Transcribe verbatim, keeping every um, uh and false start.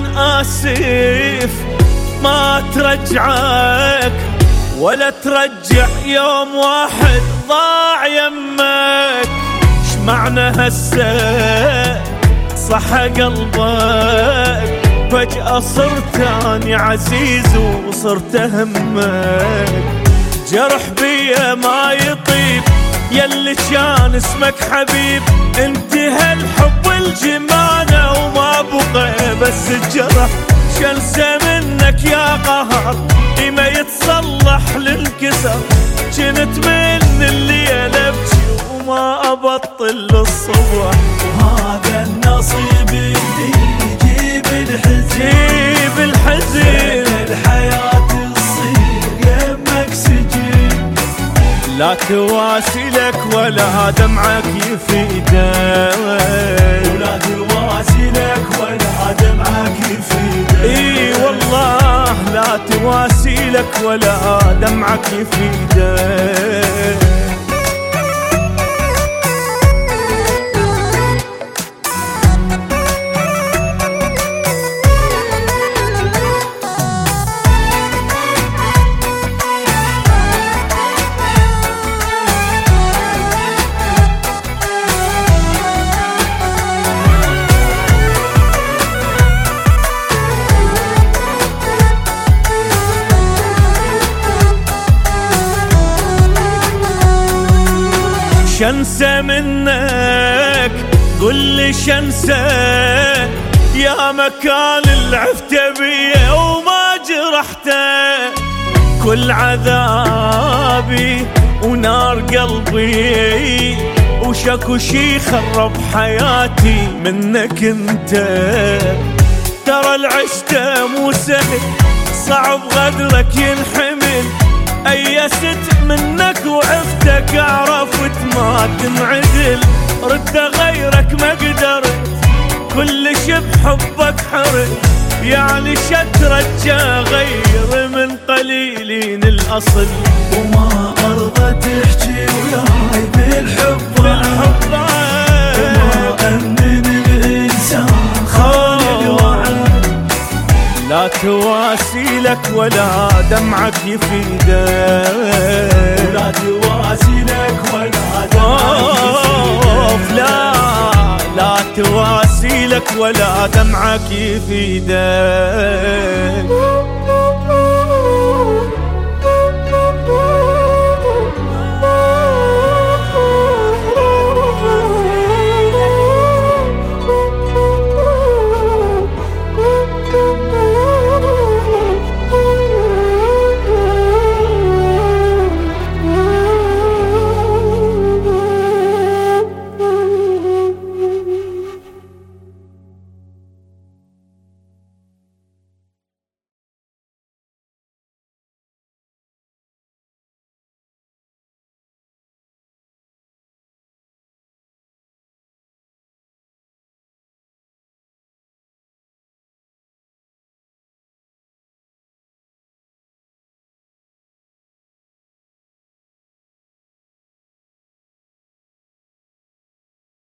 آسف ما ترجعك ولا ترجع يوم واحد ضاع يمك. ايش معنى هسه صح قلبك فجأة صرت اني عزيز وصرت همك. جرح بيا ما يطيب يلي كان اسمك حبيب، انتهى الحب والجمانة وما بقى بس الجرح. شنسى منك يا قهر ما يتصلح للكسر، كنت من الليلة ابكي وما ابطل للصبح. وهذا النصيب اللي يجيب الحزن جيب الحزن، الحياة تصير يمك سجن. لا تواسي لك ولا دمعك يفيدك، ولا تواسي لك ولا دمعك يفيدك. اي والله لا تواسي لك ولا دمعك يفيدك. شنسى منك قل لي شنسى يا مكان اللي عفت بيه وما جرحته. كل عذابي ونار قلبي وشكو شي خرب حياتي منك انت. ترى العشته مو سهل صعب غدرك ينحمل، أيست منك وعفتك عرفت ما تنعدل. رد غيرك ما قدرت كل شي بحبك حرت، يعني شترجى غير من قليلين الأصل. وما أرضى تحكي وياي بالحب بالحب وما أمن الإنسان خالي الوعد. لا تواسي لك ولا دمعك يفيدك، ولا تواسي لك ولا دمعك يفيدك. لا لا تواسي لك ولا دمعك يفيدك.